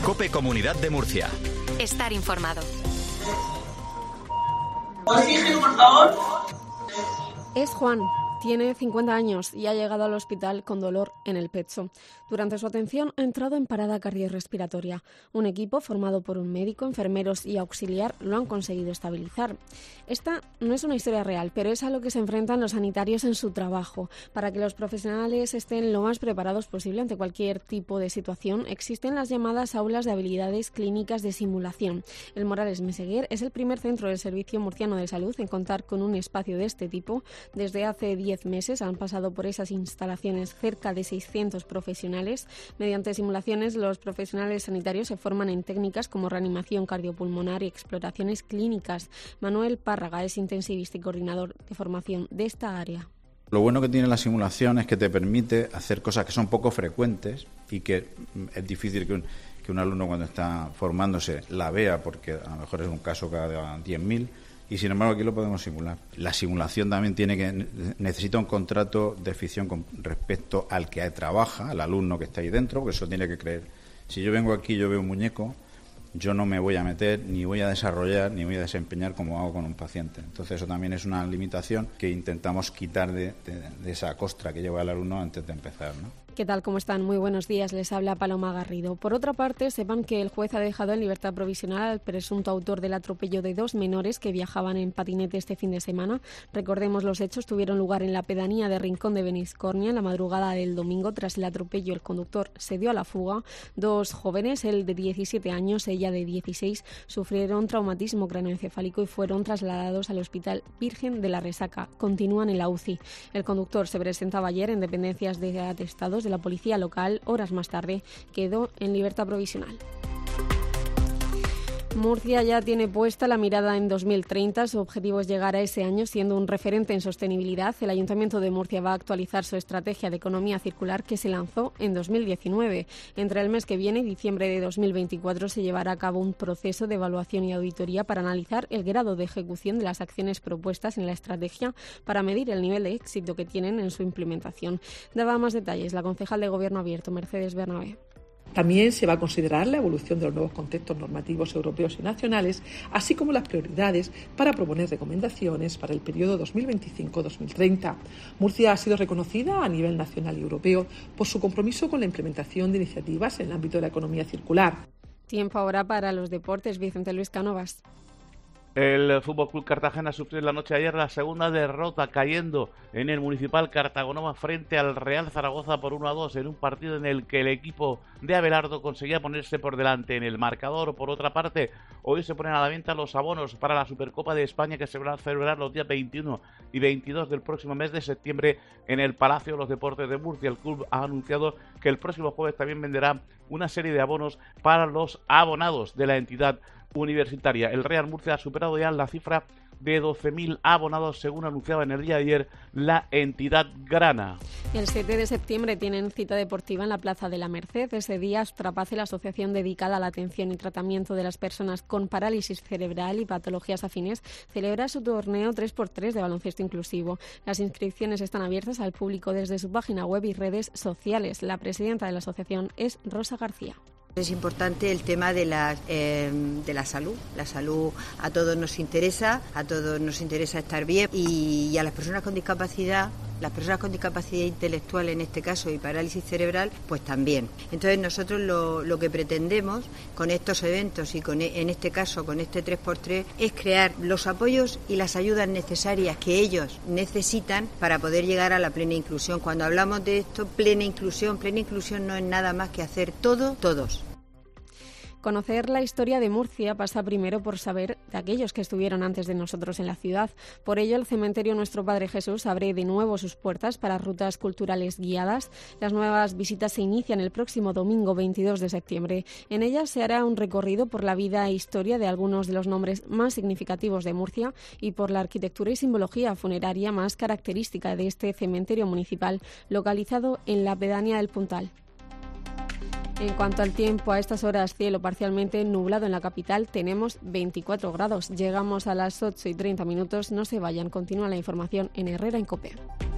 COPE Comunidad de Murcia. Estar informado. Oxígeno, por favor. Es Juan. Tiene 50 años y ha llegado al hospital con dolor en el pecho. Durante su atención ha entrado en parada cardiorrespiratoria. Un equipo formado por un médico, enfermeros y auxiliar lo han conseguido estabilizar. Esta no es una historia real, pero es a lo que se enfrentan los sanitarios en su trabajo. Para que los profesionales estén lo más preparados posible ante cualquier tipo de situación, existen las llamadas aulas de habilidades clínicas de simulación. El Morales Meseguer es el primer centro del Servicio Murciano de Salud en contar con un espacio de este tipo. Desde hace 10 meses han pasado por esas instalaciones cerca de 600 profesionales. Mediante simulaciones, los profesionales sanitarios se forman en técnicas como reanimación cardiopulmonar y exploraciones clínicas. Manuel Párraga es intensivista y coordinador de formación de esta área. Lo bueno que tiene la simulación es que te permite hacer cosas que son poco frecuentes y que es difícil que un alumno cuando está formándose la vea, porque a lo mejor es un caso cada 10.000. Y sin embargo aquí lo podemos simular. La simulación también necesita un contrato de ficción con respecto al que trabaja, al alumno que está ahí dentro, porque eso tiene que creer. Si yo vengo aquí y yo veo un muñeco, yo no me voy a meter, ni voy a desarrollar, ni voy a desempeñar como hago con un paciente. Entonces eso también es una limitación que intentamos quitar de esa costra que lleva el alumno antes de empezar, ¿no? ¿Qué tal? ¿Cómo están? Muy buenos días. Les habla Paloma Garrido. Por otra parte, sepan que el juez ha dejado en libertad provisional al presunto autor del atropello de 2 menores que viajaban en patinete este fin de semana. Recordemos, los hechos tuvieron lugar en la pedanía de Rincón de Beniscornia en la madrugada del domingo. Tras el atropello, el conductor se dio a la fuga. 2 jóvenes, él de 17 años, ella de 16, sufrieron traumatismo craneoencefálico y fueron trasladados al Hospital Virgen de la Resaca. Continúan en la UCI. El conductor se presentaba ayer en dependencias de atestados de la policía local. Horas más tarde quedó en libertad provisional. Murcia ya tiene puesta la mirada en 2030. Su objetivo es llegar a ese año siendo un referente en sostenibilidad. El Ayuntamiento de Murcia va a actualizar su estrategia de economía circular que se lanzó en 2019. Entre el mes que viene y diciembre de 2024 se llevará a cabo un proceso de evaluación y auditoría para analizar el grado de ejecución de las acciones propuestas en la estrategia para medir el nivel de éxito que tienen en su implementación. Daba más detalles la concejal de Gobierno Abierto, Mercedes Bernabé. También se va a considerar la evolución de los nuevos contextos normativos europeos y nacionales, así como las prioridades para proponer recomendaciones para el periodo 2025-2030. Murcia ha sido reconocida a nivel nacional y europeo por su compromiso con la implementación de iniciativas en el ámbito de la economía circular. Tiempo ahora para los deportes. Vicente Luis Cánovas. El FC Cartagena sufrió la noche de ayer la segunda derrota, cayendo en el Municipal Cartagonova frente al Real Zaragoza por 1-2 en un partido en el que el equipo de Abelardo conseguía ponerse por delante en el marcador. Por otra parte, hoy se ponen a la venta los abonos para la Supercopa de España, que se van a celebrar los días 21 y 22 del próximo mes de septiembre en el Palacio de los Deportes de Murcia. El club ha anunciado que el próximo jueves también venderá una serie de abonos para los abonados de la entidad universitaria. El Real Murcia ha superado ya la cifra de 12.000 abonados, según anunciaba en el día de ayer la entidad grana. El 7 de septiembre tienen cita deportiva en la Plaza de la Merced. Ese día, Astrapace, la asociación dedicada a la atención y tratamiento de las personas con parálisis cerebral y patologías afines, celebra su torneo 3x3 de baloncesto inclusivo. Las inscripciones están abiertas al público desde su página web y redes sociales. La presidenta de la asociación es Rosa García. Es importante el tema de la salud. La salud a todos nos interesa estar bien y a las personas con discapacidad intelectual en este caso y parálisis cerebral, pues también. Entonces nosotros lo que pretendemos con estos eventos y en este caso con este 3x3 es crear los apoyos y las ayudas necesarias que ellos necesitan para poder llegar a la plena inclusión. Cuando hablamos de esto, plena inclusión no es nada más que hacer todo, todos. Conocer la historia de Murcia pasa primero por saber de aquellos que estuvieron antes de nosotros en la ciudad. Por ello, el cementerio Nuestro Padre Jesús abre de nuevo sus puertas para rutas culturales guiadas. Las nuevas visitas se inician el próximo domingo 22 de septiembre. En ellas se hará un recorrido por la vida e historia de algunos de los nombres más significativos de Murcia y por la arquitectura y simbología funeraria más característica de este cementerio municipal, localizado en la pedanía del Puntal. En cuanto al tiempo, a estas horas cielo parcialmente nublado en la capital, tenemos 24 grados. Llegamos a las 8:30. No se vayan, continúa la información en Herrera en COPE.